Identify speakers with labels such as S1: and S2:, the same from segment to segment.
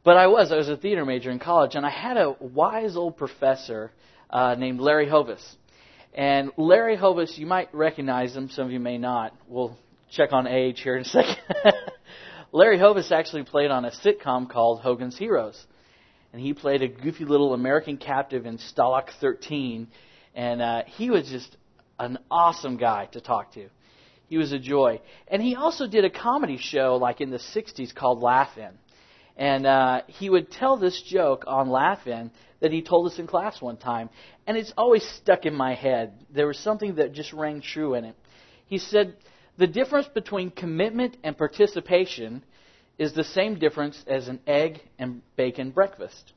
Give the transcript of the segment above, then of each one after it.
S1: But I was a theater major in college, and I had a wise old professor named Larry Hovis. And Larry Hovis, you might recognize him, some of you may not. We'll check on age here in a second. Larry Hovis actually played on a sitcom called Hogan's Heroes. And he played a goofy little American captive in Stalag 13. And he was just an awesome guy to talk to. He was a joy. And he also did a comedy show like in the 60s called Laugh-In. And he would tell this joke on Laugh-In that he told us in class one time. And it's always stuck in my head. There was something that just rang true in it. He said, the difference between commitment and participation is the same difference as an egg and bacon breakfast.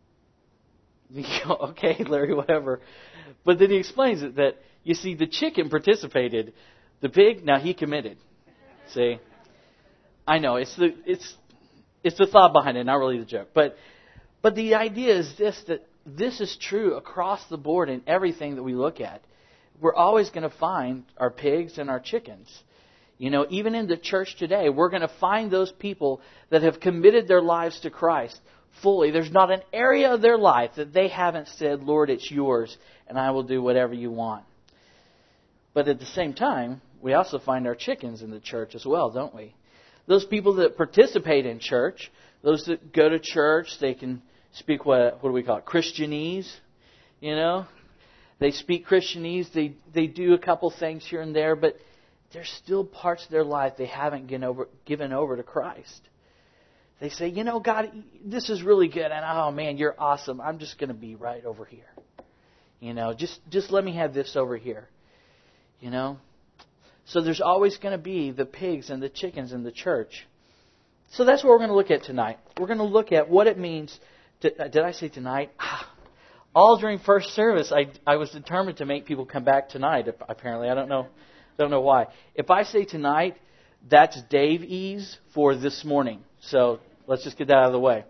S1: You go, okay, Larry, whatever. But then he explains it that, you see, the chicken participated. The pig, now he committed. See? I know, it's the thought behind it, not really the joke. But the idea is that this is true across the board in everything that we look at. We're always going to find our pigs and our chickens. You know, even in the church today, we're going to find those people that have committed their lives to Christ fully. There's not an area of their life that they haven't said, Lord, it's yours, and I will do whatever you want. But at the same time, we also find our chickens in the church as well, don't we? Those people that participate in church, those that go to church, they can speak what do we call it? Christianese, you know? They speak Christianese. They do a couple things here and there, but there's still parts of their life they haven't given over to Christ. They say, you know, God, this is really good, and oh man, you're awesome. I'm just going to be right over here. You know, just let me have this over here. You know? So there's always going to be the pigs and the chickens in the church. So that's what we're going to look at tonight. We're going to look at what it means to, did I say tonight? All during first service, I was determined to make people come back tonight, apparently. I don't know why. If I say tonight, that's Dave-ese for this morning. So let's just get that out of the way.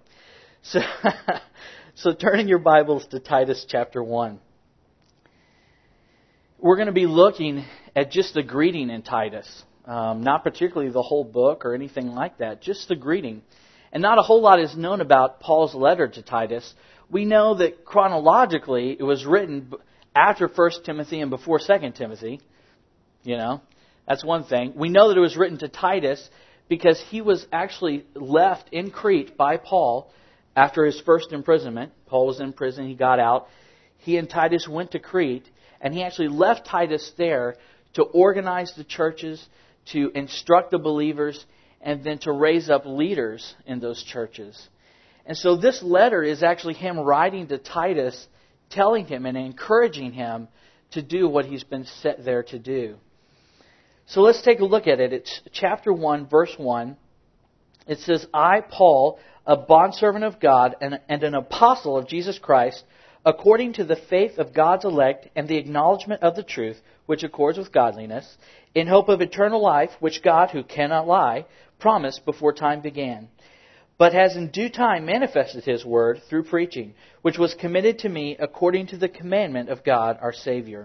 S1: So turning your Bibles to Titus chapter 1. We're going to be looking at just the greeting in Titus. Not particularly the whole book or anything like that, just the greeting. And not a whole lot is known about Paul's letter to Titus. We know that chronologically it was written after 1 Timothy and before 2 Timothy. You know, that's one thing. We know that it was written to Titus because he was actually left in Crete by Paul after his first imprisonment. Paul was in prison, he got out. He and Titus went to Crete, and he actually left Titus there to organize the churches, to instruct the believers, and then to raise up leaders in those churches. And so this letter is actually him writing to Titus, telling him and encouraging him to do what he's been set there to do. So let's take a look at it. It's chapter 1, verse 1. It says, I, Paul, a bondservant of God and an apostle of Jesus Christ, according to the faith of God's elect and the acknowledgement of the truth, which accords with godliness, in hope of eternal life, which God, who cannot lie, promised before time began, but has in due time manifested His word through preaching, which was committed to me according to the commandment of God our Savior.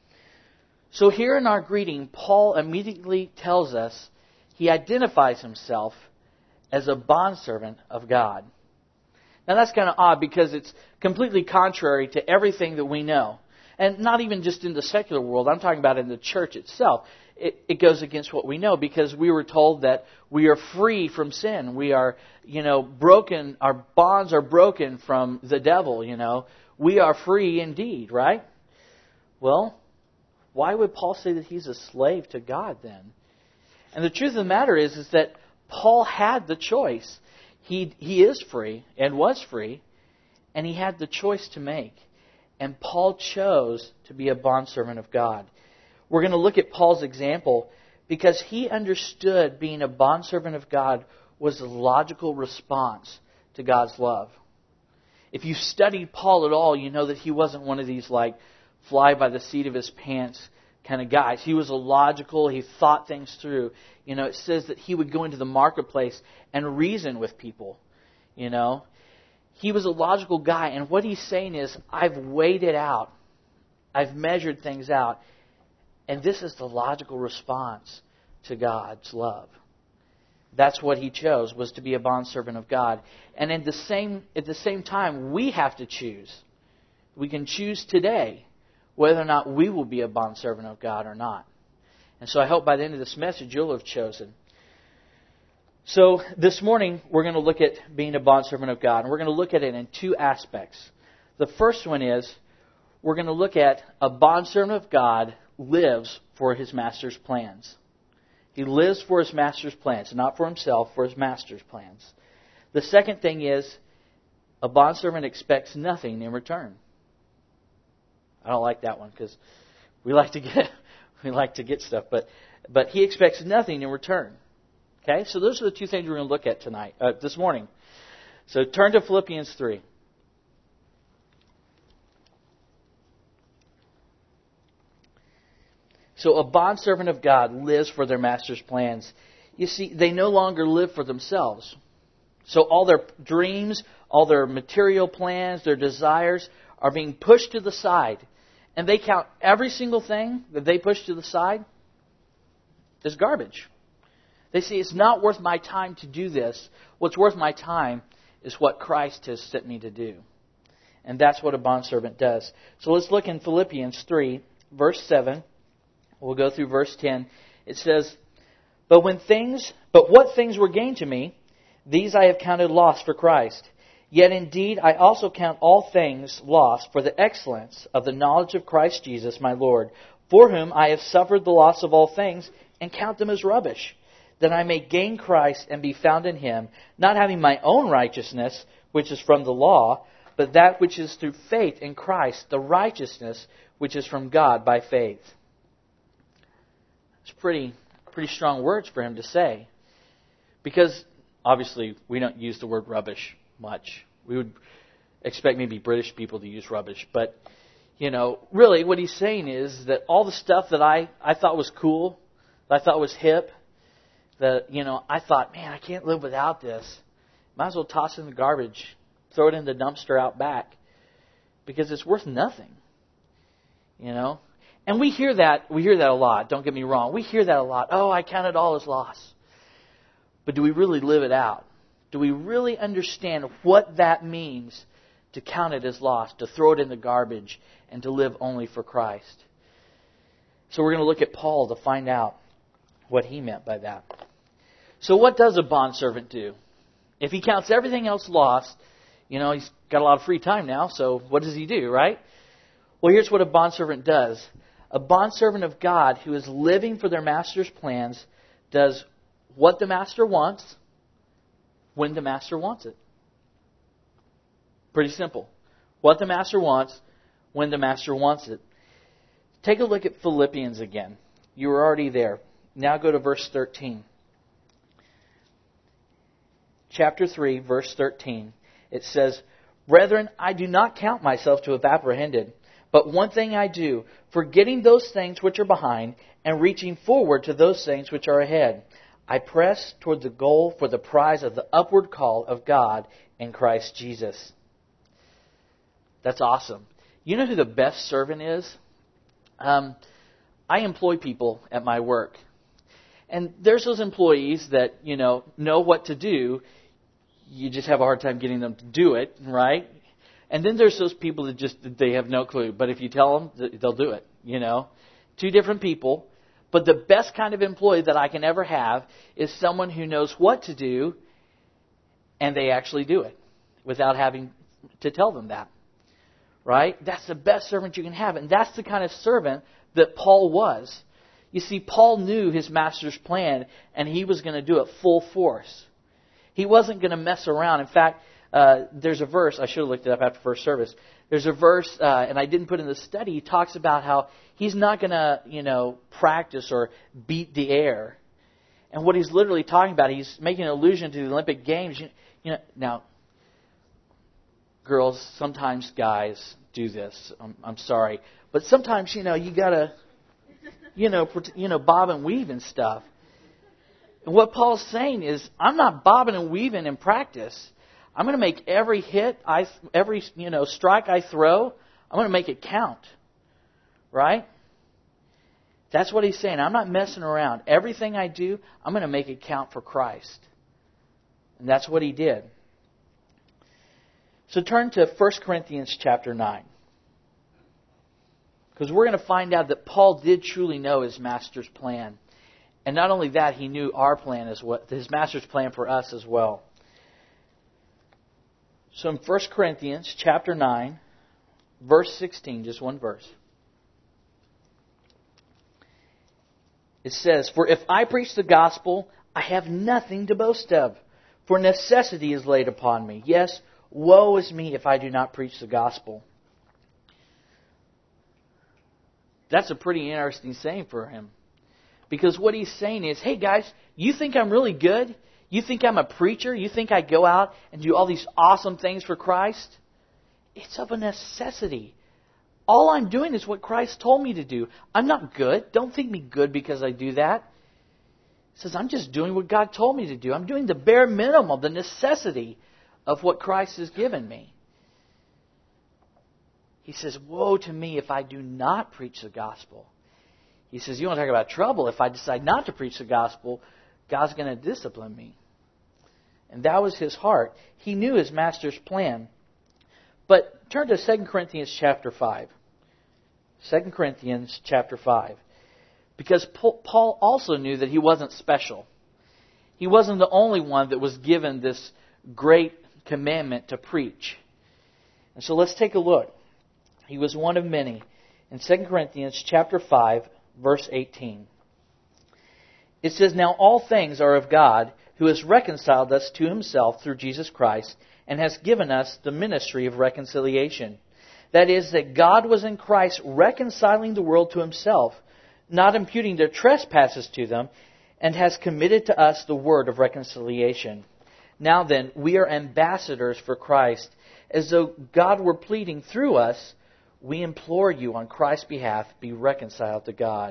S1: So here in our greeting, Paul immediately tells us he identifies himself as a bondservant of God. Now that's kind of odd because it's completely contrary to everything that we know. And not even just in the secular world, I'm talking about in the church itself. It goes against what we know because we were told that we are free from sin. We are, broken. Our bonds are broken from the devil, We are free indeed, right? Well, why would Paul say that he's a slave to God then? And the truth of the matter is that Paul had the choice. He is free and was free, and he had the choice to make. And Paul chose to be a bondservant of God. We're going to look at Paul's example because he understood being a bondservant of God was the logical response to God's love. If you've studied Paul at all, you know that he wasn't one of these fly by the seat of his pants kind of guys. He was illogical. He thought things through. It says that he would go into the marketplace and reason with people. He was a logical guy. And what he's saying is, I've weighed it out. I've measured things out. And this is the logical response to God's love. That's what he chose, was to be a bondservant of God. And at the same time, we have to choose. We can choose today whether or not we will be a bondservant of God or not. And so I hope by the end of this message you'll have chosen. So this morning we're going to look at being a bondservant of God. And we're going to look at it in two aspects. The first one is we're going to look at a bondservant of God lives for his master's plans. He lives for his master's plans, not for himself, for his master's plans. The second thing is a bondservant expects nothing in return. I don't like that one because we like to get stuff, but he expects nothing in return. Okay, so those are the two things we're going to look at this morning. So turn to Philippians 3. So a bondservant of God lives for their master's plans. You see, they no longer live for themselves. So all their dreams, all their material plans, their desires are being pushed to the side. And they count every single thing that they push to the side as garbage. They say, it's not worth my time to do this. What's worth my time is what Christ has sent me to do. And that's what a bondservant does. So let's look in Philippians 3, verse 7. We'll go through verse 10. It says, But what things were gained to me, these I have counted loss for Christ. Yet indeed I also count all things lost for the excellence of the knowledge of Christ Jesus my Lord, for whom I have suffered the loss of all things, and count them as rubbish, that I may gain Christ and be found in Him, not having my own righteousness, which is from the law, but that which is through faith in Christ, the righteousness which is from God by faith. It's pretty strong words for him to say. Because, obviously, we don't use the word rubbish much. We would expect maybe British people to use rubbish. But, really what he's saying is that all the stuff that I thought was cool, that I thought was hip, that, I thought, man, I can't live without this. Might as well toss it in the garbage, throw it in the dumpster out back, because it's worth nothing. And we hear that a lot, don't get me wrong. We hear that a lot. Oh, I count it all as loss. But do we really live it out? Do we really understand what that means to count it as loss, to throw it in the garbage, and to live only for Christ? So we're going to look at Paul to find out what he meant by that. So what does a bondservant do? If he counts everything else lost, he's got a lot of free time now, so what does he do, right? Well, here's what a bondservant does. A bondservant of God who is living for their master's plans does what the master wants when the master wants it. Pretty simple. What the master wants when the master wants it. Take a look at Philippians again. You were already there. Now go to verse 13. Chapter 3, verse 13. It says, Brethren, I do not count myself to have apprehended. But one thing I do, forgetting those things which are behind, and reaching forward to those things which are ahead, I press toward the goal for the prize of the upward call of God in Christ Jesus. That's awesome. You know who the best servant is? I employ people at my work. And there's those employees that, know what to do. You just have a hard time getting them to do it, right? And then there's those people that they have no clue. But if you tell them, they'll do it, Two different people. But the best kind of employee that I can ever have is someone who knows what to do and they actually do it without having to tell them that. Right? That's the best servant you can have. And that's the kind of servant that Paul was. You see, Paul knew his master's plan and he was going to do it full force. He wasn't going to mess around. In fact, there's a verse, I should have looked it up after first service. There's a verse, and I didn't put in the study, he talks about how he's not going to, practice or beat the air. And what he's literally talking about, he's making an allusion to the Olympic Games. Now, girls, sometimes guys do this. I'm sorry. But sometimes, you got to, bob and weave and stuff. And what Paul's saying is, I'm not bobbing and weaving in practice. I'm going to make every hit, every strike I throw, I'm going to make it count. Right? That's what he's saying. I'm not messing around. Everything I do, I'm going to make it count for Christ. And that's what he did. So turn to 1 Corinthians chapter 9. Because we're going to find out that Paul did truly know his master's plan. And not only that, he knew our plan as well, his master's plan for us as well. So in 1 Corinthians chapter 9, verse 16, just one verse. It says, "For if I preach the gospel, I have nothing to boast of, for necessity is laid upon me. Yes, woe is me if I do not preach the gospel." That's a pretty interesting saying for him. Because what he's saying is, hey guys, you think I'm really good? You think I'm a preacher? You think I go out and do all these awesome things for Christ? It's of a necessity. All I'm doing is what Christ told me to do. I'm not good. Don't think me good because I do that. He says, I'm just doing what God told me to do. I'm doing the bare minimum, the necessity of what Christ has given me. He says, woe to me if I do not preach the gospel. He says, you want to talk about trouble? If I decide not to preach the gospel, God's going to discipline me. And that was his heart. He knew his master's plan. But turn to 2 Corinthians chapter 5. 2 Corinthians chapter 5. Because Paul also knew that he wasn't special. He wasn't the only one that was given this great commandment to preach. And so let's take a look. He was one of many. In 2 Corinthians chapter 5, verse 18. It says, "Now all things are of God, who has reconciled us to himself through Jesus Christ, and has given us the ministry of reconciliation. That is, that God was in Christ reconciling the world to himself, not imputing their trespasses to them, and has committed to us the word of reconciliation. Now then, we are ambassadors for Christ, as though God were pleading through us. We implore you on Christ's behalf, be reconciled to God."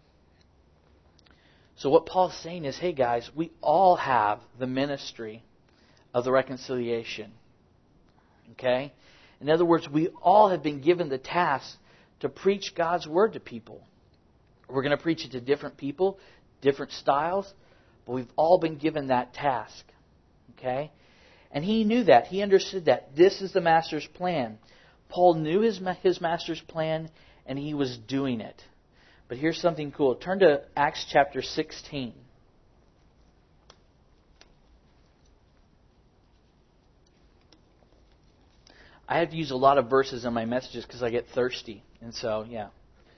S1: So what Paul's saying is, hey guys, we all have the ministry of the reconciliation. Okay? In other words, we all have been given the task to preach God's word to people. We're going to preach it to different people, different styles, but we've all been given that task. Okay? And he knew that. He understood that. This is the master's plan. Paul knew his master's plan, and he was doing it. But here's something cool. Turn to Acts chapter 16. I have to use a lot of verses in my messages because I get thirsty. And so, yeah.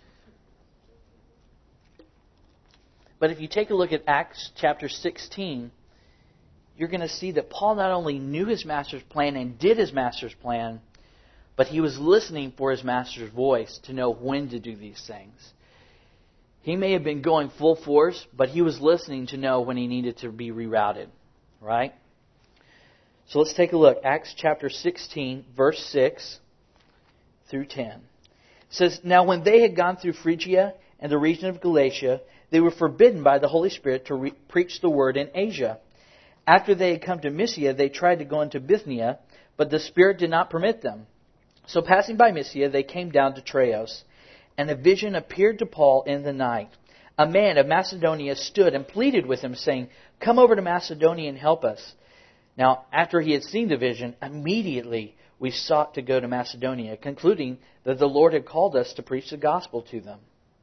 S1: But if you take a look at Acts chapter 16, you're going to see that Paul not only knew his master's plan and did his master's plan, but he was listening for his master's voice to know when to do these things. He may have been going full force, but he was listening to know when he needed to be rerouted. Right? So let's take a look. Acts chapter 16, verse 6 through 10. It says, "Now when they had gone through Phrygia and the region of Galatia, they were forbidden by the Holy Spirit to preach the word in Asia. After they had come to Mysia, they tried to go into Bithynia, but the Spirit did not permit them. So passing by Mysia, they came down to Troas, and a vision appeared to Paul in the night. A man of Macedonia stood and pleaded with him, saying, 'Come over to Macedonia and help us.' Now, after he had seen the vision, immediately we sought to go to Macedonia, concluding that the Lord had called us to preach the gospel to them."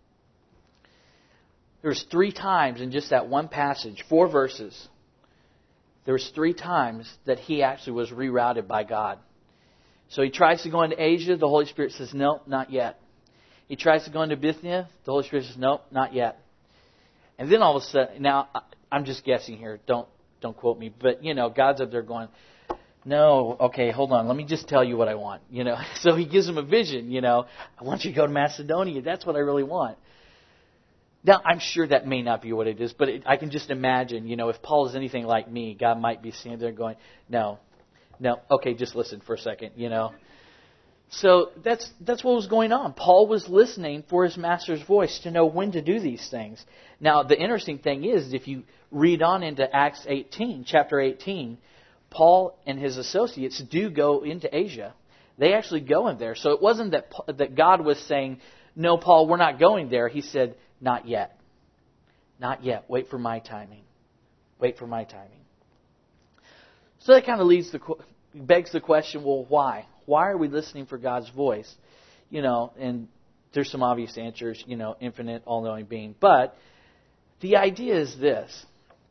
S1: There's 3 times in just that one passage, 4 verses, there was 3 times that he actually was rerouted by God. So he tries to go into Asia. The Holy Spirit says, no, not yet. He tries to go into Bithynia. The Holy Spirit says, no, not yet. And then all of a sudden, now I'm just guessing here. Don't quote me. But, God's up there going, no, okay, hold on. Let me just tell you what I want. So he gives him a vision. I want you to go to Macedonia. That's what I really want. Now, I'm sure that may not be what it is. But I can just imagine, if Paul is anything like me, God might be standing there going, no, okay, just listen for a second, So that's what was going on. Paul was listening for his master's voice to know when to do these things. Now, the interesting thing is, if you read on into Acts 18, chapter 18, Paul and his associates do go into Asia. They actually go in there. So it wasn't that God was saying, no, Paul, we're not going there. He said, not yet. Not yet. Wait for my timing. Wait for my timing. So that kind of begs the question, well, why? Why are we listening for God's voice? And there's some obvious answers, infinite, all-knowing being. But the idea is this.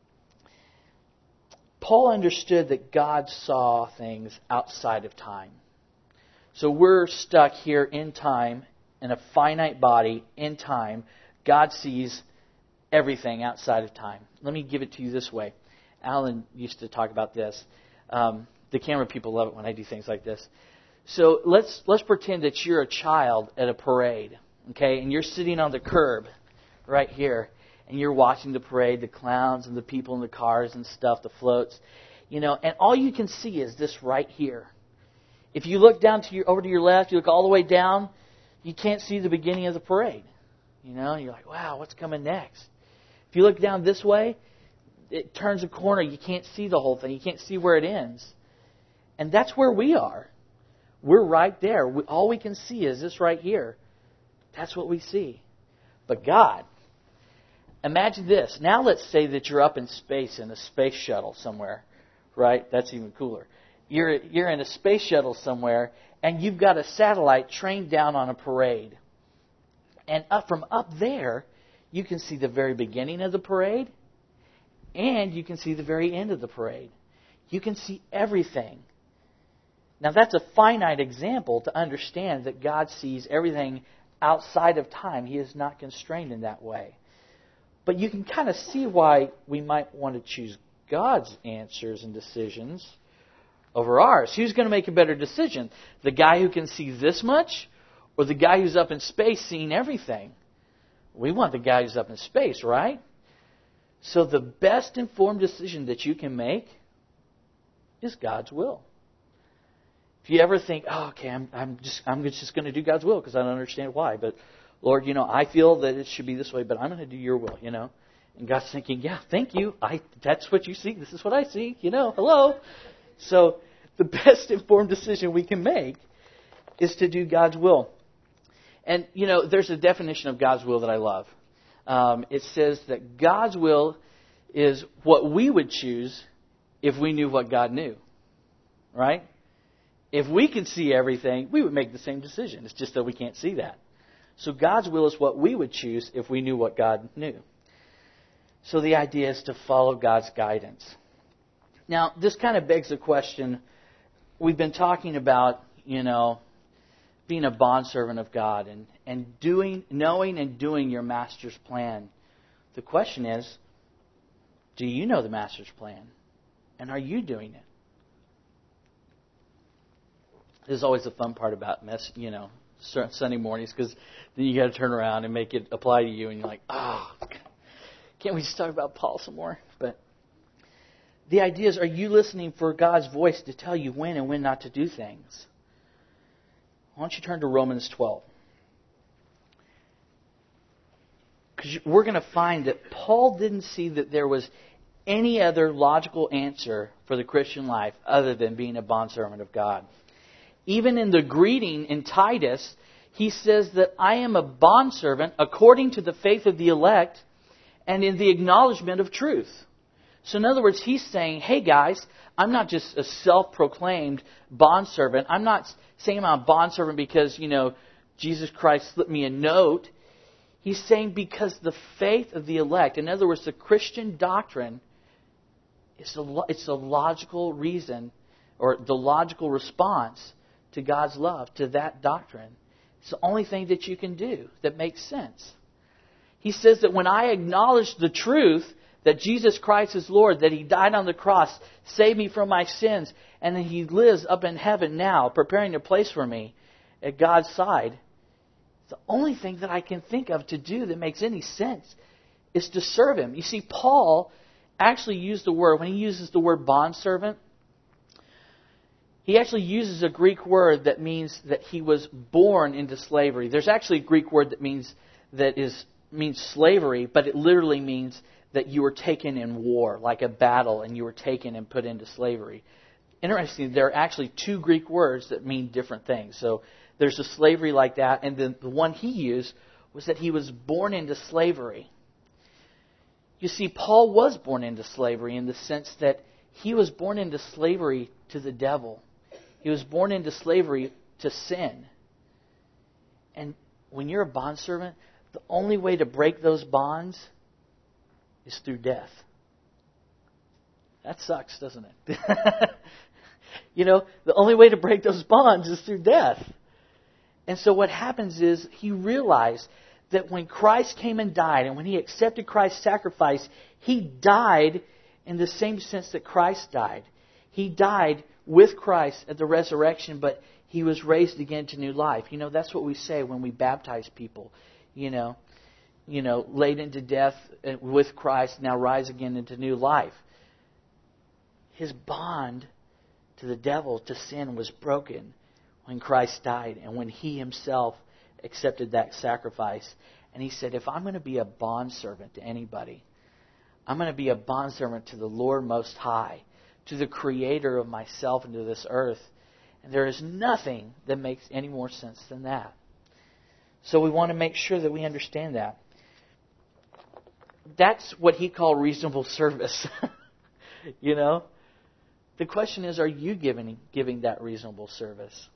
S1: Paul understood that God saw things outside of time. So we're stuck here in time, in a finite body, in time. God sees everything outside of time. Let me give it to you this way. Alan used to talk about this. The camera people love it when I do things like this. So let's pretend that you're a child at a parade, okay? And you're sitting on the curb right here, and you're watching the parade, the clowns and the people in the cars and stuff, the floats, and all you can see is this right here. If you look down over to your left, you look all the way down, you can't see the beginning of the parade. You're like, wow, what's coming next? If you look down this way, it turns a corner. You can't see the whole thing. You can't see where it ends. And that's where we are. We're right there. All we can see is this right here. That's what we see. But God, imagine this. Now let's say that you're up in space in a space shuttle somewhere, right? That's even cooler. You're in a space shuttle somewhere, and you've got a satellite trained down on a parade. And from up there, you can see the very beginning of the parade, and you can see the very end of the parade. You can see everything. Now that's a finite example to understand that God sees everything outside of time. He is not constrained in that way. But you can kind of see why we might want to choose God's answers and decisions over ours. Who's going to make a better decision? The guy who can see this much, or the guy who's up in space seeing everything? We want the guy who's up in space, right? So the best informed decision that you can make is God's will. If you ever think, I'm just going to do God's will because I don't understand why, but Lord, I feel that it should be this way, but I'm going to do your will, And God's thinking, yeah, thank you. That's what you see. This is what I see. Hello. So the best informed decision we can make is to do God's will. And, there's a definition of God's will that I love. It says that God's will is what we would choose if we knew what God knew. Right? If we could see everything, we would make the same decision. It's just that we can't see that. So God's will is what we would choose if we knew what God knew. So the idea is to follow God's guidance. Now, this kind of begs the question, we've been talking about, being a bondservant of God and knowing and doing your master's plan. The question is, do you know the master's plan? And are you doing it? This is always the fun part about Sunday mornings, because then you got to turn around and make it apply to you, and you're like, can't we just talk about Paul some more? But the idea is, are you listening for God's voice to tell you when and when not to do things? Why don't you turn to Romans 12? Because we're going to find that Paul didn't see that there was any other logical answer for the Christian life other than being a bondservant of God. Even in the greeting in Titus, he says that I am a bondservant according to the faith of the elect and in the acknowledgement of truth. So in other words, he's saying, hey guys, I'm not just a self-proclaimed bondservant. I'm not saying I'm a bondservant because, Jesus Christ slipped me a note. He's saying because the faith of the elect, in other words, the Christian doctrine, it's a logical reason or the logical response to God's love, to that doctrine. It's the only thing that you can do that makes sense. He says that when I acknowledge the truth that Jesus Christ is Lord, that He died on the cross, saved me from my sins, and that He lives up in heaven now, preparing a place for me at God's side, the only thing that I can think of to do that makes any sense is to serve Him. You see, Paul actually used the word, when he uses the word bondservant, he actually uses a Greek word that means that he was born into slavery. There's actually a Greek word that means slavery, but it literally means that you were taken in war, like a battle, and you were taken and put into slavery. Interesting, there are actually two Greek words that mean different things. So there's a slavery like that, and then the one he used was that he was born into slavery. You see, Paul was born into slavery in the sense that He was born into slavery to the devil. He was born into slavery to sin. And when you're a bondservant, the only way to break those bonds is through death. That sucks, doesn't it? The only way to break those bonds is through death. And so what happens is he realized that when Christ came and died, and when he accepted Christ's sacrifice, he died in the same sense that Christ died. He died with Christ at the resurrection, but he was raised again to new life. That's what we say when we baptize people. Laid into death with Christ, now rise again into new life. His bond to the devil, to sin, was broken when Christ died and when he himself accepted that sacrifice. And he said, if I'm going to be a bondservant to anybody, I'm going to be a bondservant to the Lord Most High, to the Creator of myself and to this earth. And there is nothing that makes any more sense than that. So we want to make sure that we understand that. That's what he called reasonable service. The question is, are you giving that reasonable service?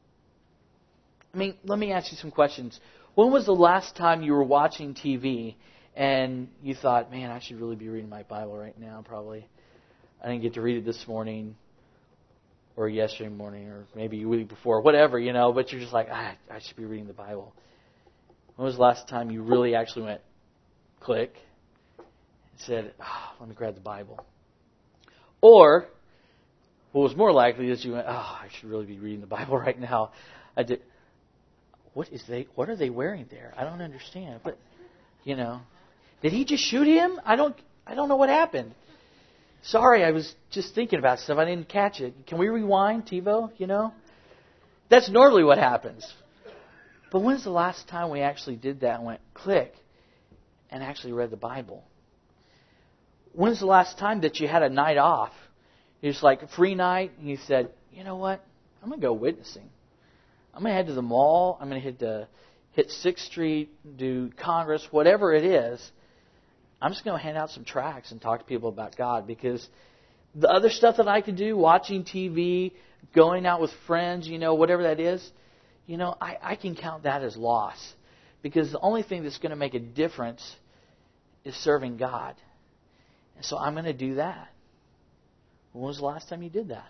S1: Let me ask you some questions. When was the last time you were watching TV and you thought, man, I should really be reading my Bible right now, probably. I didn't get to read it this morning or yesterday morning or maybe a week before, whatever, but you're just like, I should be reading the Bible. When was the last time you really actually went click and said, let me grab the Bible? Or what was more likely is you went, I should really be reading the Bible right now. What are they wearing there? I don't understand. But, did he just shoot him? I don't know what happened. Sorry, I was just thinking about stuff. I didn't catch it. Can we rewind, TiVo? That's normally what happens. But when's the last time we actually did that and went click and actually read the Bible? When's the last time that you had a night off? It's like a free night and you said, you know what? I'm going to go witnessing. I'm going to head to the mall. I'm going to hit 6th Street, do Congress, whatever it is. I'm just going to hand out some tracts and talk to people about God, because the other stuff that I could do, watching TV, going out with friends, whatever that is, I can count that as loss, because the only thing that's going to make a difference is serving God. And so I'm going to do that. When was the last time you did that?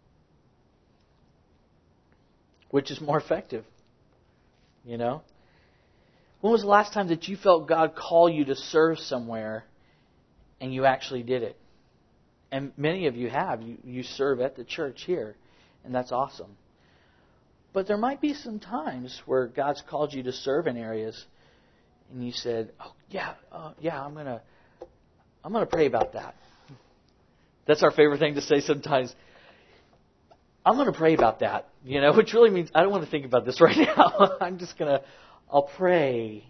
S1: Which is more effective? When was the last time that you felt God call you to serve somewhere and you actually did it? And many of you have. You serve at the church here, and that's awesome. But there might be some times where God's called you to serve in areas and you said, I'm going to pray about that. That's our favorite thing to say sometimes. I'm going to pray about that, which really means I don't want to think about this right now. I'll pray,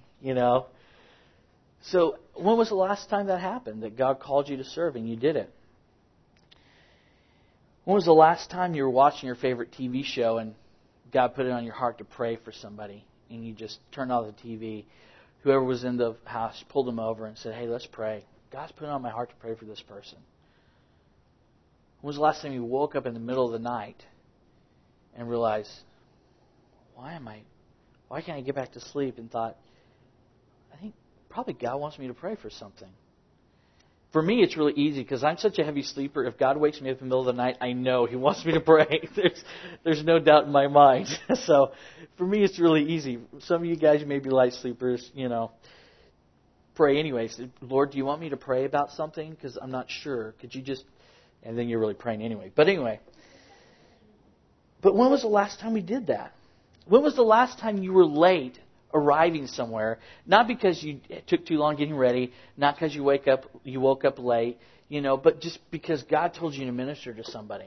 S1: So when was the last time that happened, that God called you to serve and you did it? When was the last time you were watching your favorite TV show and God put it on your heart to pray for somebody and you just turned off the TV? Whoever was in the house pulled them over and said, hey, let's pray. God's put it on my heart to pray for this person. When was the last time you woke up in the middle of the night and realized, why can't I get back to sleep? And thought, I think probably God wants me to pray for something. For me, it's really easy because I'm such a heavy sleeper. If God wakes me up in the middle of the night, I know He wants me to pray. There's no doubt in my mind. So for me, it's really easy. Some of you guys may be light sleepers, pray anyways. Lord, do you want me to pray about something? Because I'm not sure. Could you just... And then you're really praying anyway. But anyway. But when was the last time we did that? When was the last time you were late arriving somewhere? Not because you took too long getting ready, not because you woke up late, but just because God told you to minister to somebody.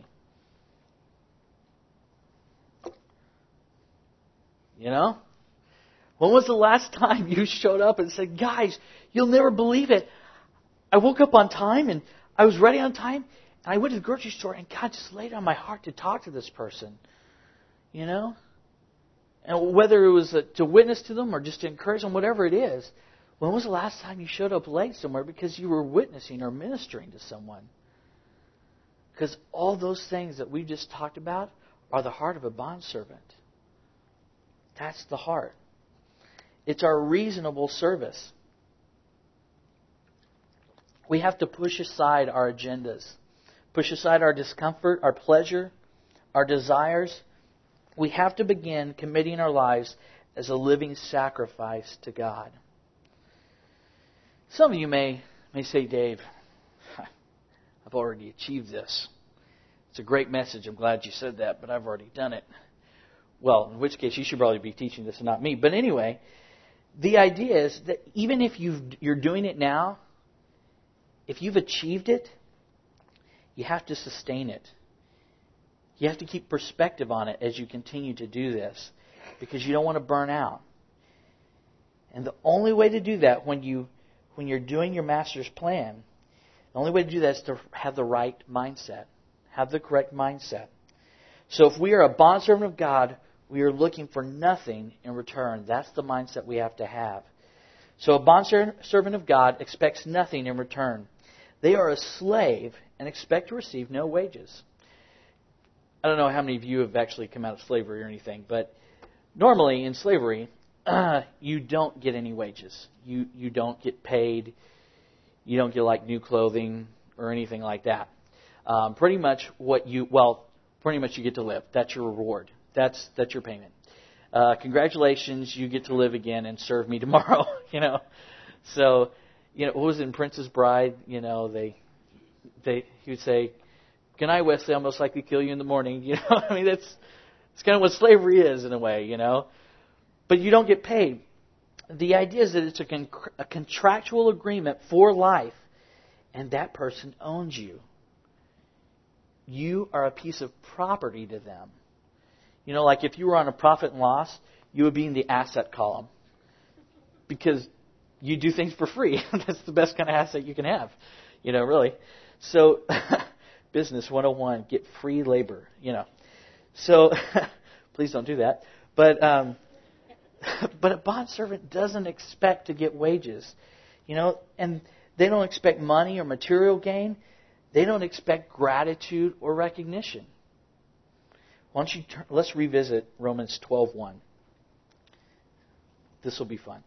S1: When was the last time you showed up and said, guys, you'll never believe it. I woke up on time and I was ready on time. And I went to the grocery store and God just laid it on my heart to talk to this person. And whether it was to witness to them or just to encourage them, whatever it is, when was the last time you showed up late somewhere because you were witnessing or ministering to someone? Because all those things that we just talked about are the heart of a bondservant. That's the heart. It's our reasonable service. We have to push aside our agendas, push aside our discomfort, our pleasure, our desires. We have to begin committing our lives as a living sacrifice to God. Some of you may say, Dave, I've already achieved this. It's a great message. I'm glad you said that, but I've already done it. Well, in which case you should probably be teaching this and not me. But anyway, the idea is that even if you're doing it now, if you've achieved it, you have to sustain it. You have to keep perspective on it as you continue to do this, because you don't want to burn out. And the only way to do that when you're doing your master's plan, the only way to do that is to have the right mindset, have the correct mindset. So if we are a bondservant of God, we are looking for nothing in return. That's the mindset we have to have. So a bondservant of God expects nothing in return. They are a slave and expect to receive no wages. I don't know how many of you have actually come out of slavery or anything, but normally in slavery, you don't get any wages. You don't get paid. You don't get like new clothing or anything like that. Pretty much you get to live. That's your reward. That's your payment. Congratulations, you get to live again and serve me tomorrow. So what was it in Princess Bride? He would say, "Good night, Wesley. I'll most likely kill you in the morning." That's kind of what slavery is in a way. But you don't get paid. The idea is that it's a contractual agreement for life, and that person owns you. You are a piece of property to them. Like if you were on a profit and loss, you would be in the asset column because you do things for free. That's the best kind of asset you can have, really. So, business 101, get free labor, So, please don't do that. But a bondservant doesn't expect to get wages, and they don't expect money or material gain. They don't expect gratitude or recognition. Let's revisit Romans 12:1. This will be fun.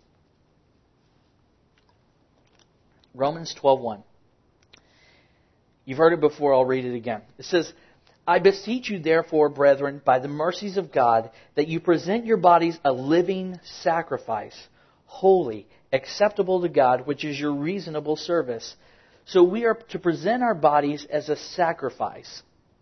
S1: Romans 12:1. You've heard it before, I'll read it again. It says, "I beseech you therefore, brethren, by the mercies of God, that you present your bodies a living sacrifice, holy, acceptable to God, which is your reasonable service." So we are to present our bodies as a sacrifice.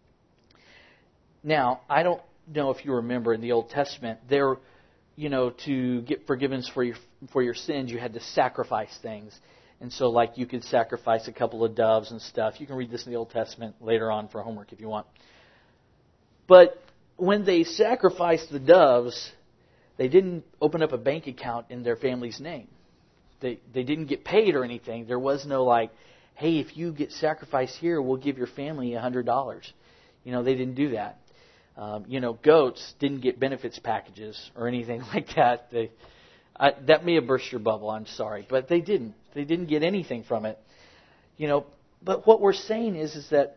S1: Now, I don't know if you remember in the Old Testament, to get forgiveness for your sins, you had to sacrifice things. And so, like, you could sacrifice a couple of doves and stuff. You can read this in the Old Testament later on for homework if you want. But when they sacrificed the doves, they didn't open up a bank account in their family's name. They didn't get paid or anything. There was no like, hey, if you get sacrificed here, we'll give your family $100. They didn't do that. Goats didn't get benefits packages or anything like that. That may have burst your bubble, I'm sorry. But they didn't. They didn't get anything from it. But what we're saying is that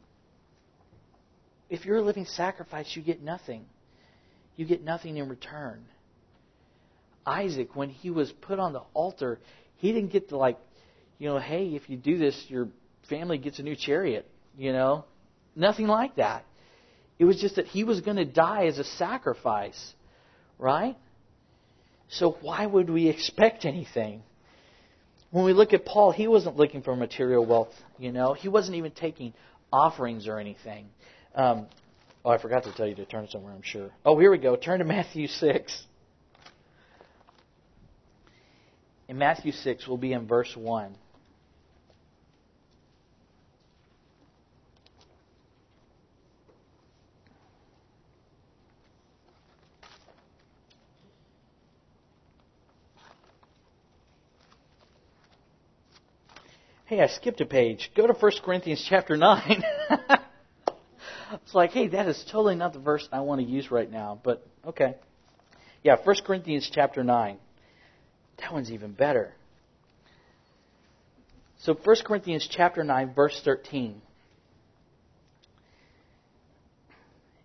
S1: if you're a living sacrifice, you get nothing. You get nothing in return. Isaac, when he was put on the altar, he didn't get to hey, if you do this, your family gets a new chariot. Nothing like that. It was just that he was going to die as a sacrifice, right? So why would we expect anything? When we look at Paul, he wasn't looking for material wealth, He wasn't even taking offerings or anything. I forgot to tell you to turn somewhere, I'm sure. Oh, here we go. Turn to Matthew 6. In Matthew 6, we'll be in verse 1. Hey, I skipped a page. Go to 1 Corinthians chapter 9. It's like, hey, that is totally not the verse I want to use right now. But, okay. Yeah, 1 Corinthians chapter 9. That one's even better. So 1 Corinthians chapter 9, verse 13.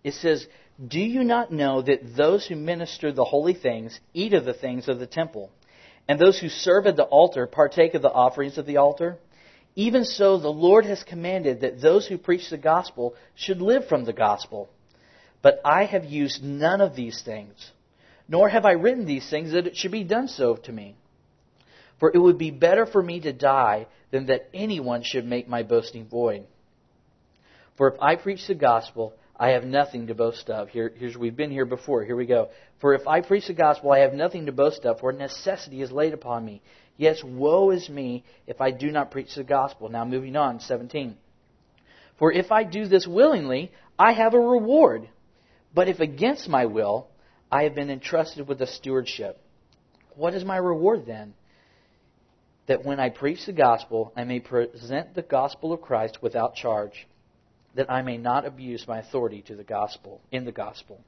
S1: It says, "Do you not know that those who minister the holy things eat of the things of the temple, and those who serve at the altar partake of the offerings of the altar? Even so, the Lord has commanded that those who preach the gospel should live from the gospel. But I have used none of these things, nor have I written these things that it should be done so to me. For it would be better for me to die than that anyone should make my boasting void. For if I preach the gospel, I have nothing to boast of." We've been here before. Here we go. "For if I preach the gospel, I have nothing to boast of, for necessity is laid upon me. Yes, woe is me if I do not preach the gospel." Now moving on, 17. "For if I do this willingly, I have a reward. But if against my will, I have been entrusted with a stewardship. What is my reward then? That when I preach the gospel, I may present the gospel of Christ without charge, that I may not abuse my authority in the gospel."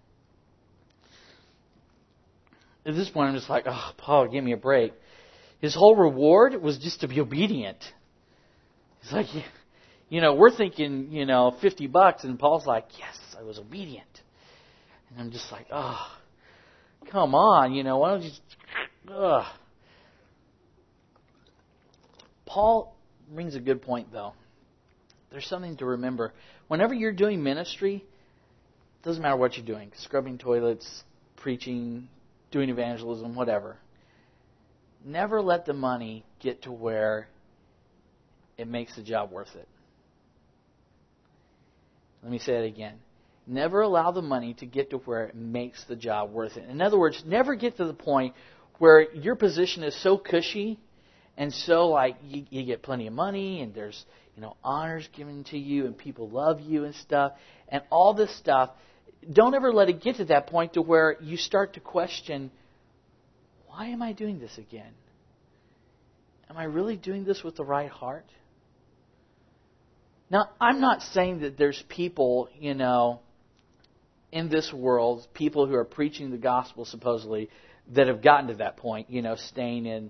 S1: At this point, I'm just like, oh, Paul, give me a break. His whole reward was just to be obedient. It's like, we're thinking, $50, and Paul's like, yes, I was obedient. And I'm just like, oh, come on, why don't you just, ugh. Paul brings a good point, though. There's something to remember. Whenever you're doing ministry, it doesn't matter what you're doing. Scrubbing toilets, preaching, doing evangelism, whatever. Never let the money get to where it makes the job worth it. Let me say it again. Never allow the money to get to where it makes the job worth it. In other words, never get to the point where your position is so cushy and so like you get plenty of money and there's honors given to you and people love you and stuff and all this stuff. Don't ever let it get to that point to where you start to question, why am I doing this again? Am I really doing this with the right heart? Now, I'm not saying that there's people, in this world, people who are preaching the gospel supposedly, that have gotten to that point, staying in,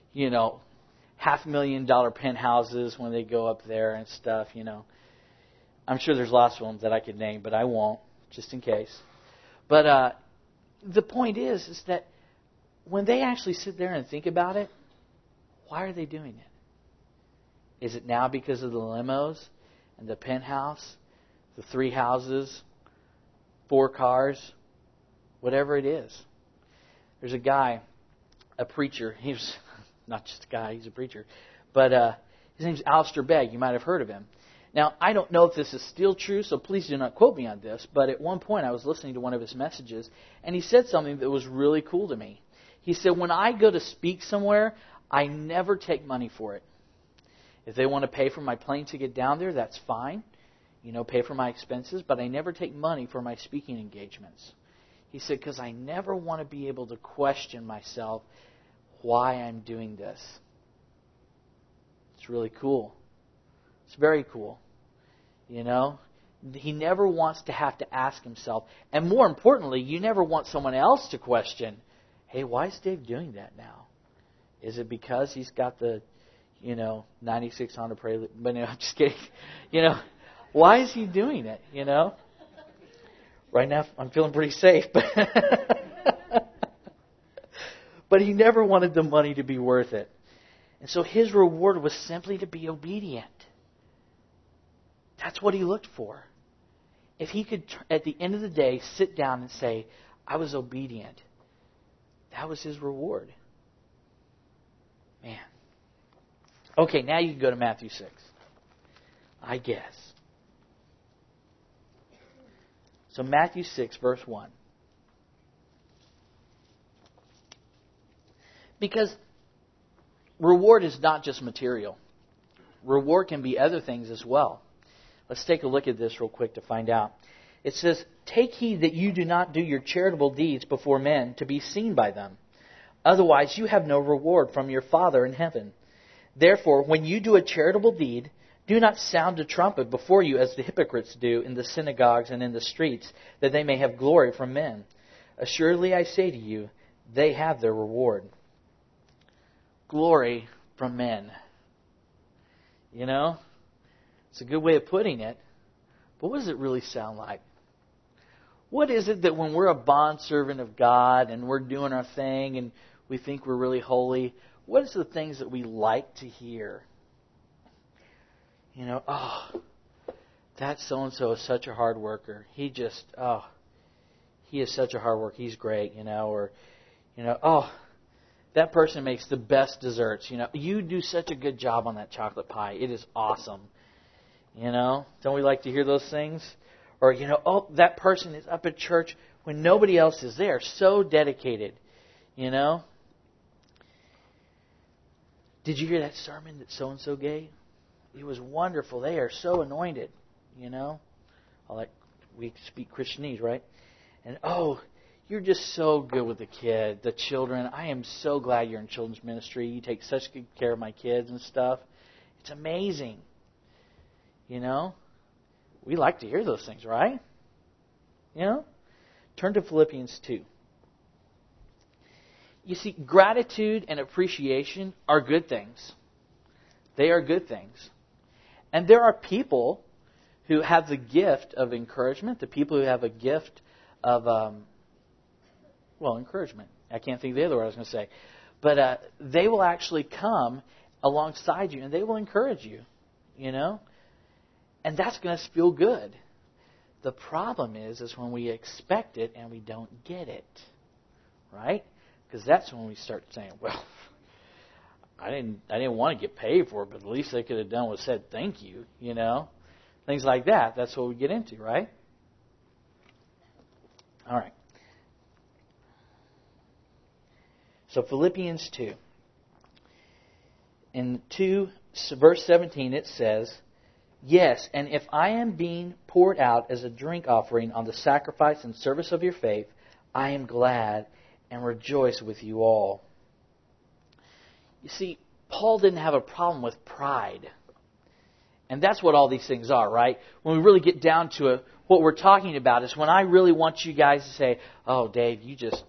S1: $500,000 penthouses when they go up there and stuff, I'm sure there's lots of them that I could name, but I won't, just in case. But the point is that when they actually sit there and think about it, why are they doing it? Is it now because of the limos and the penthouse, the 3 houses, 4 cars, whatever it is? There's a guy, a preacher. He was not just a guy, he's a preacher. But his name's Alistair Begg. You might have heard of him. Now, I don't know if this is still true, so please do not quote me on this. But at one point, I was listening to one of his messages, and he said something that was really cool to me. He said, when I go to speak somewhere, I never take money for it. If they want to pay for my plane ticket down there, that's fine. Pay for my expenses, but I never take money for my speaking engagements. He said, because I never want to be able to question myself why I'm doing this. It's really cool. It's very cool. He never wants to have to ask himself. And more importantly, you never want someone else to question, hey, why is Dave doing that now? Is it because he's got the, 96 Honda Prelude? But no, I'm just kidding. Why is he doing it, Right now, I'm feeling pretty safe. But he never wanted the money to be worth it. And so his reward was simply to be obedient. That's what he looked for. If he could, at the end of the day, sit down and say, I was obedient, that was his reward. Man. Okay, now you can go to Matthew 6. I guess. So Matthew 6, verse 1. Because reward is not just material. Reward can be other things as well. Let's take a look at this real quick to find out. It says, take heed that you do not do your charitable deeds before men to be seen by them. Otherwise you have no reward from your Father in heaven. Therefore, when you do a charitable deed, do not sound a trumpet before you as the hypocrites do in the synagogues and in the streets, that they may have glory from men. Assuredly I say to you, they have their reward. Glory from men. It's a good way of putting it. But what does it really sound like? What is it that when we're a bondservant of God and we're doing our thing and we think we're really holy, what is the things that we like to hear? Oh, that so-and-so is such a hard worker. He is such a hard worker. He's great, or, oh, that person makes the best desserts. You do such a good job on that chocolate pie. It is awesome. Don't we like to hear those things? Or, oh, that person is up at church when nobody else is there. So dedicated, Did you hear that sermon that so-and-so gave? It was wonderful. They are so anointed, we speak Christianese, right? And, oh, you're just so good with the children. I am so glad you're in children's ministry. You take such good care of my kids and stuff. It's amazing. We like to hear those things, right? Turn to Philippians 2. You see, gratitude and appreciation are good things. They are good things. And there are people who have the gift of encouragement, the people who have a gift of, encouragement. I can't think of the other word I was going to say. But they will actually come alongside you and they will encourage you, And that's going to feel good. The problem is when we expect it and we don't get it. Right? Because that's when we start saying, well, I didn't want to get paid for it, but the least they could have done was said thank you, Things like that. That's what we get into, right? All right. So Philippians 2. In 2, verse 17, it says, yes, and if I am being poured out as a drink offering on the sacrifice and service of your faith, I am glad and rejoice with you all. You see, Paul didn't have a problem with pride. And that's what all these things are, right? When we really get down to it, what we're talking about is when I really want you guys to say, oh, Dave, you do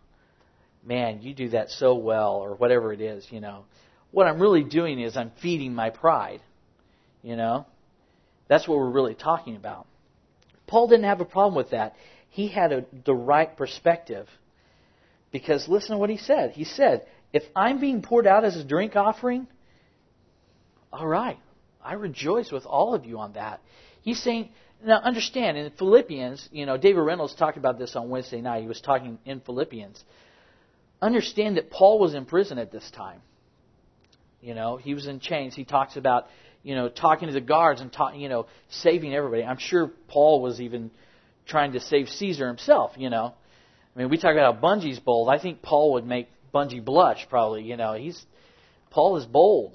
S1: that so well, or whatever it is, What I'm really doing is I'm feeding my pride, That's what we're really talking about. Paul didn't have a problem with that. He had the right perspective. Because listen to what he said. He said, if I'm being poured out as a drink offering, all right, I rejoice with all of you on that. He's saying, now understand, in Philippians, David Reynolds talked about this on Wednesday night. He was talking in Philippians. Understand that Paul was in prison at this time. He was in chains. He talks about, talking to the guards and, saving everybody. I'm sure Paul was even trying to save Caesar himself, we talk about how Bungie's bold. I think Paul would make Bungie blush, probably. Paul is bold.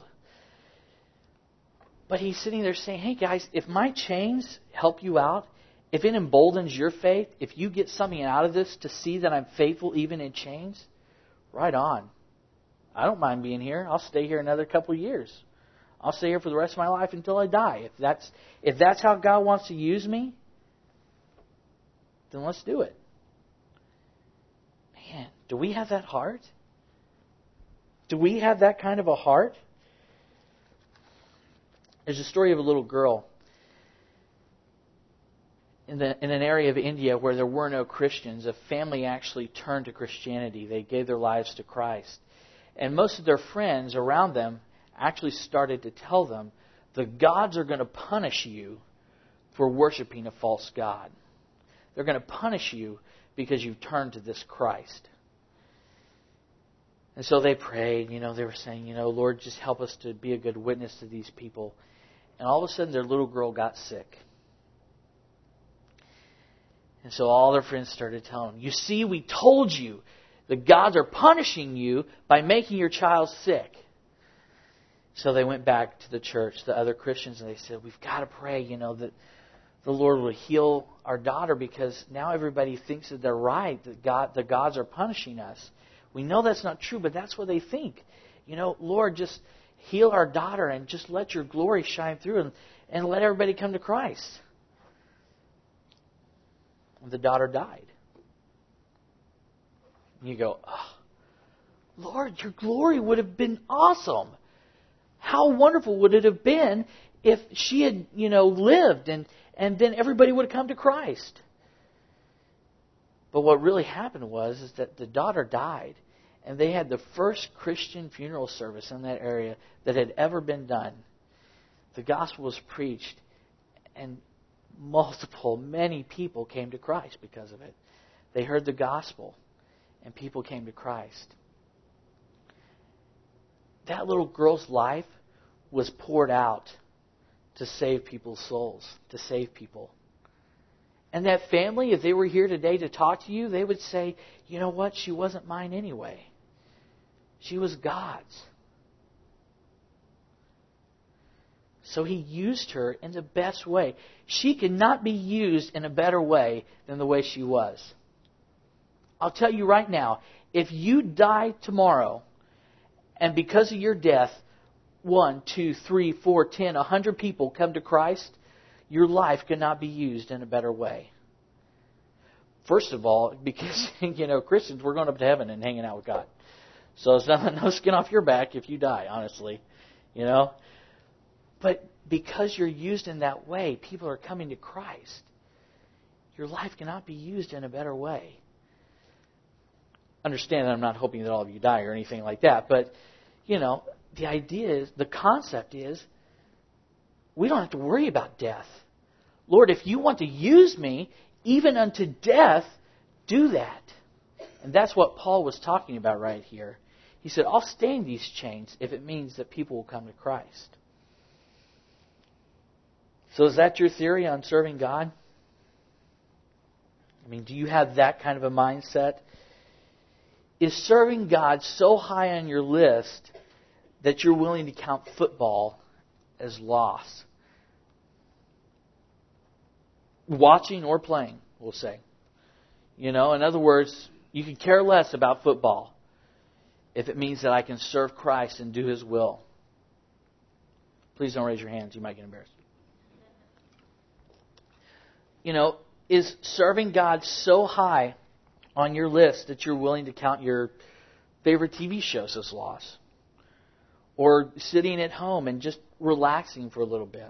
S1: But he's sitting there saying, hey guys, if my chains help you out, if it emboldens your faith, if you get something out of this to see that I'm faithful even in chains, right on. I don't mind being here. I'll stay here another couple of years. I'll stay here for the rest of my life until I die. If that's how God wants to use me, then let's do it. Man, do we have that heart? Do we have that kind of a heart? There's a story of a little girl in an area of India where there were no Christians. A family actually turned to Christianity. They gave their lives to Christ. And most of their friends around them actually started to tell them, the gods are going to punish you for worshiping a false god. They're going to punish you because you've turned to this Christ. And so they prayed, they were saying, Lord, just help us to be a good witness to these people. And all of a sudden their little girl got sick. And so all their friends started telling them, you see, we told you the gods are punishing you by making your child sick. So they went back to the church, the other Christians, and they said, we've got to pray, that the Lord will heal our daughter because now everybody thinks that they're right, that the gods are punishing us. We know that's not true, but that's what they think. Lord, just heal our daughter and just let your glory shine through and let everybody come to Christ. And the daughter died. And you go, oh, Lord, your glory would have been awesome. How wonderful would it have been if she had, lived and then everybody would have come to Christ. But what really happened is that the daughter died, and they had the first Christian funeral service in that area that had ever been done. The gospel was preached, and many people came to Christ because of it. They heard the gospel, and people came to Christ. That little girl's life was poured out to save people's souls, to save people. And that family, if they were here today to talk to you, they would say, you know what? She wasn't mine anyway. She was God's. So He used her in the best way. She could not be used in a better way than the way she was. I'll tell you right now, if you die tomorrow, and because of your death, 1, 2, 3, 4, 10, 100 people come to Christ, your life cannot be used in a better way. First of all, because, Christians, we're going up to heaven and hanging out with God. So it's no skin off your back if you die, honestly. But because you're used in that way, people are coming to Christ. Your life cannot be used in a better way. Understand that I'm not hoping that all of you die or anything like that, but, the idea is, the concept is, we don't have to worry about death. Lord, if you want to use me, even unto death, do that. And that's what Paul was talking about right here. He said, I'll stay in these chains if it means that people will come to Christ. So is that your theory on serving God? Do you have that kind of a mindset? Is serving God so high on your list that you're willing to count football as loss? Watching or playing, we'll say. In other words, you can care less about football if it means that I can serve Christ and do His will. Please don't raise your hands. You might get embarrassed. Is serving God so high on your list that you're willing to count your favorite TV shows as loss? Or sitting at home and just relaxing for a little bit?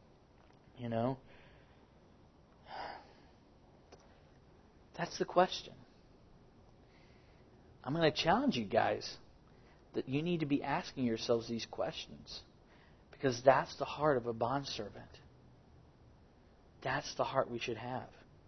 S1: That's the question. I'm going to challenge you guys that you need to be asking yourselves these questions, because that's the heart of a bondservant. That's the heart we should have.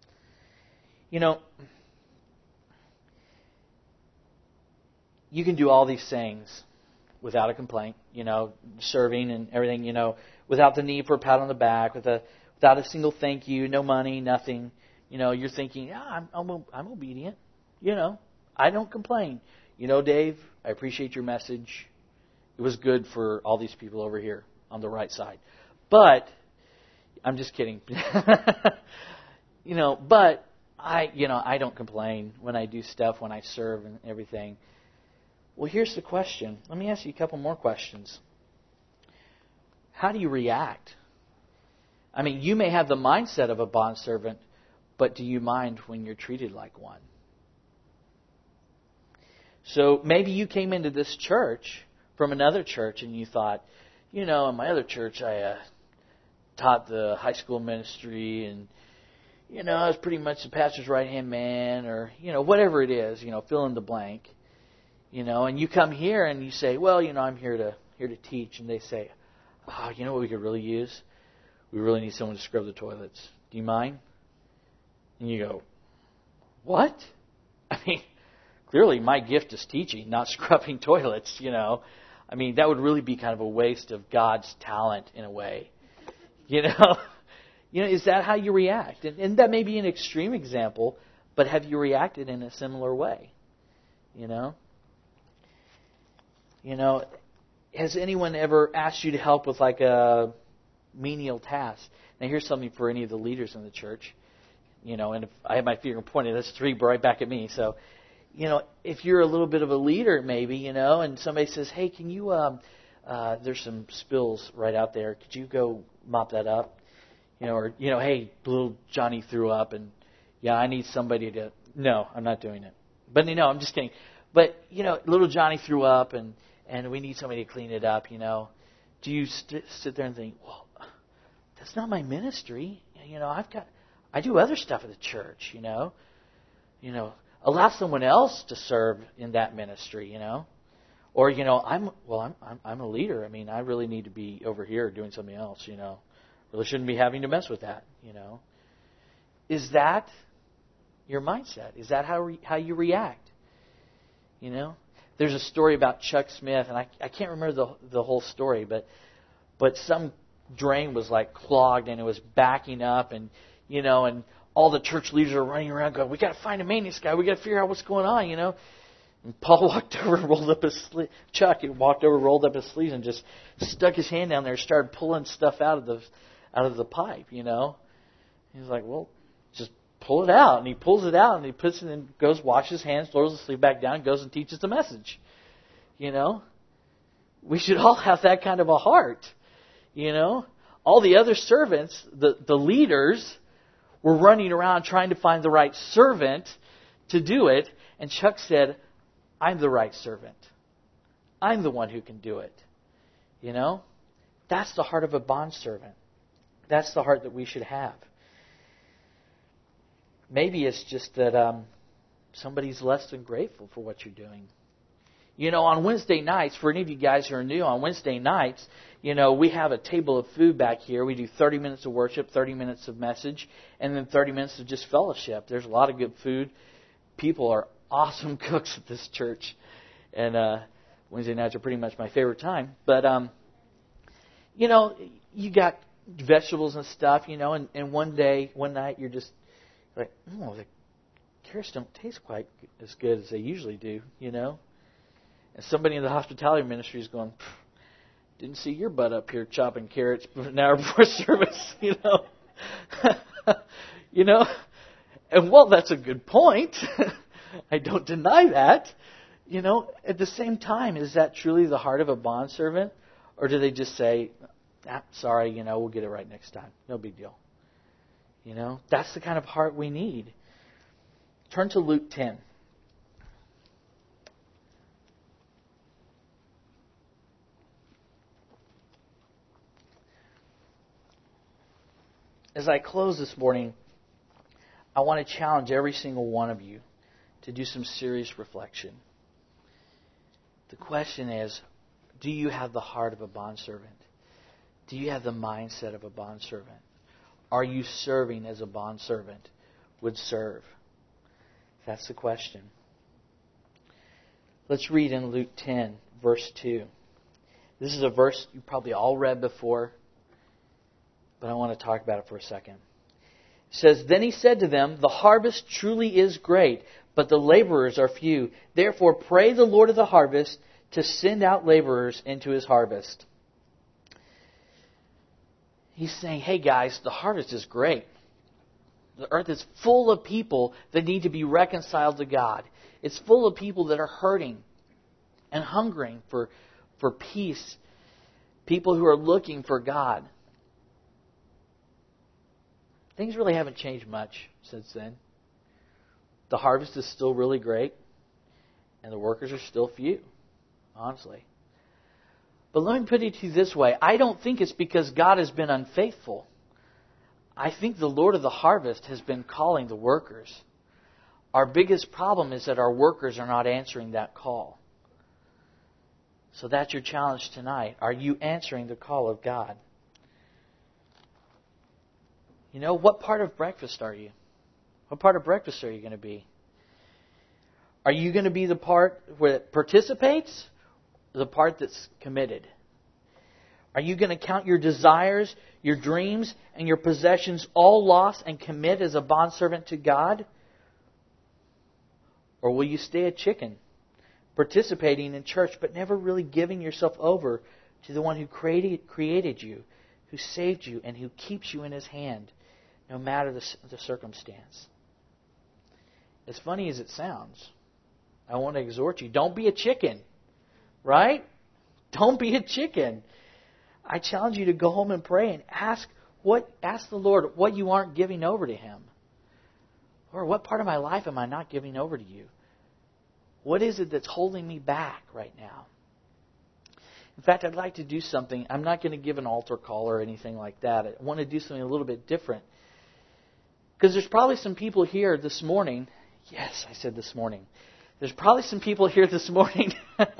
S1: You can do all these things without a complaint, serving and everything, without the need for a pat on the back, without a single thank you, no money, nothing. You're thinking, yeah, I'm obedient. I don't complain. Dave, I appreciate your message. It was good for all these people over here on the right side. But, I'm just kidding. But I don't complain when I do stuff, when I serve and everything. Well, here's the question. Let me ask you a couple more questions. How do you react? You may have the mindset of a bondservant, but do you mind when you're treated like one? So maybe you came into this church from another church and you thought, in my other church I taught the high school ministry and, I was pretty much the pastor's right-hand man, or, whatever it is, fill in the blank. And you come here and you say, well, I'm here to teach. And they say, oh, you know what we could really use? We really need someone to scrub the toilets. Do you mind? And you go, what? Clearly my gift is teaching, not scrubbing toilets, that would really be kind of a waste of God's talent in a way. Is that how you react? And that may be an extreme example, but have you reacted in a similar way? Has anyone ever asked you to help with like a menial task? Now here's something for any of the leaders in the church. And if I have my finger pointed, that's 3 right back at me. So, if you're a little bit of a leader maybe, and somebody says, hey, can you, there's some spills right out there. Could you go mop that up? Or, hey, little Johnny threw up and, yeah, I need somebody to, no, I'm not doing it. But, I'm just kidding. But, little Johnny threw up and we need somebody to clean it up, Do you sit there and think, well, that's not my ministry. I do other stuff at the church, Allow someone else to serve in that ministry, Or, I'm a leader. I mean, I really need to be over here doing something else, Really shouldn't be having to mess with that, Is that your mindset? Is that how you react? There's a story about Chuck Smith, and I can't remember the whole story, but some drain was like clogged and it was backing up, and all the church leaders are running around going, "We got to find a maintenance guy. We got to figure out what's going on," And Paul walked over, rolled up his sleeve. Chuck walked over, rolled up his sleeves, and just stuck his hand down there and started pulling stuff out of the pipe. He was like, "Well, just pull it out." And he pulls it out and he puts it in, goes, washes his hands, throws the sleeve back down, goes and teaches the message. We should all have that kind of a heart. All the other servants, the leaders, were running around trying to find the right servant to do it. And Chuck said, "I'm the right servant. I'm the one who can do it." That's the heart of a bondservant. That's the heart that we should have. Maybe it's just that somebody's less than grateful for what you're doing. On Wednesday nights, for any of you guys who are new, on Wednesday nights, we have a table of food back here. We do 30 minutes of worship, 30 minutes of message, and then 30 minutes of just fellowship. There's a lot of good food. People are awesome cooks at this church. And Wednesday nights are pretty much my favorite time. But, you got vegetables and stuff, and one night you're just like, the carrots don't taste quite as good as they usually do, And somebody in the hospitality ministry is going, "Didn't see your butt up here chopping carrots an hour before service," And that's a good point. I don't deny that. At the same time, is that truly the heart of a bondservant? Or do they just say, "Sorry, we'll get it right next time. No big deal." That's the kind of heart we need. Turn to Luke 10. As I close this morning, I want to challenge every single one of you to do some serious reflection. The question is, do you have the heart of a bondservant? Do you have the mindset of a bondservant? Are you serving as a bondservant would serve? That's the question. Let's read in Luke 10, verse 2. This is a verse you probably all read before, but I want to talk about it for a second. It says, "Then he said to them, 'The harvest truly is great, but the laborers are few. Therefore pray the Lord of the harvest to send out laborers into his harvest.'" He's saying, hey guys, the harvest is great. The earth is full of people that need to be reconciled to God. It's full of people that are hurting and hungering for peace. People who are looking for God. Things really haven't changed much since then. The harvest is still really great, and the workers are still few, honestly. But let me put it to you this way. I don't think it's because God has been unfaithful. I think the Lord of the harvest has been calling the workers. Our biggest problem is that our workers are not answering that call. So that's your challenge tonight. Are you answering the call of God? What part of breakfast are you? What part of breakfast are you going to be? Are you going to be the part that participates? The part that's committed? Are you going to count your desires, your dreams, and your possessions all lost and commit as a bondservant to God? Or will you stay a chicken, participating in church, but never really giving yourself over to the one who created you, who saved you, and who keeps you in His hand, no matter the circumstance? As funny as it sounds, I want to exhort you, don't be a chicken, right? Don't be a chicken. I challenge you to go home and pray and ask the Lord what you aren't giving over to Him. Or what part of my life am I not giving over to you? What is it that's holding me back right now? In fact, I'd like to do something. I'm not going to give an altar call or anything like that. I want to do something a little bit different. Because there's probably some people here this morning, Yes, I said this morning. There's probably some people here this morning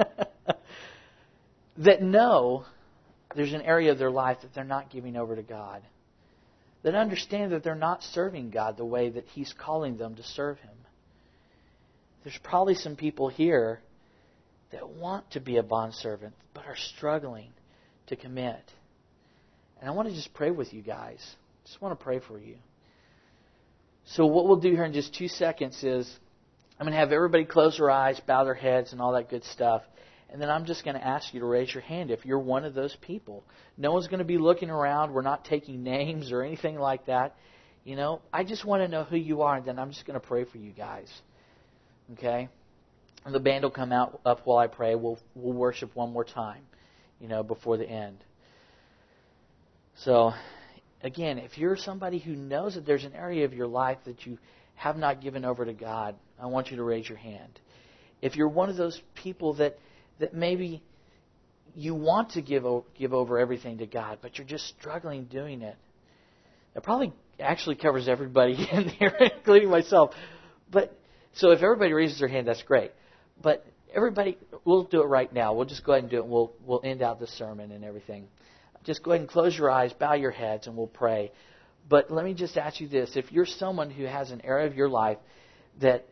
S1: that know there's an area of their life that they're not giving over to God. That understand that they're not serving God the way that He's calling them to serve Him. There's probably some people here that want to be a bondservant but are struggling to commit. And I want to just pray with you guys. Just want to pray for you. So what we'll do here in just 2 seconds is I'm going to have everybody close their eyes, bow their heads, and all that good stuff. And then I'm just going to ask you to raise your hand if you're one of those people. No one's going to be looking around. We're not taking names or anything like that. You know, I just want to know who you are, and then I'm just going to pray for you guys. Okay? And the band will come up while I pray. We'll worship one more time, before the end. So, again, if you're somebody who knows that there's an area of your life that you have not given over to God, I want you to raise your hand. If you're one of those people that maybe you want to give over everything to God, but you're just struggling doing it. That probably actually covers everybody in here, including myself. But so if everybody raises their hand, that's great. But everybody, we'll do it right now. We'll just go ahead and do it. And we'll end out the sermon and everything. Just go ahead and close your eyes, bow your heads, and we'll pray. But let me just ask you this. If you're someone who has an area of your life that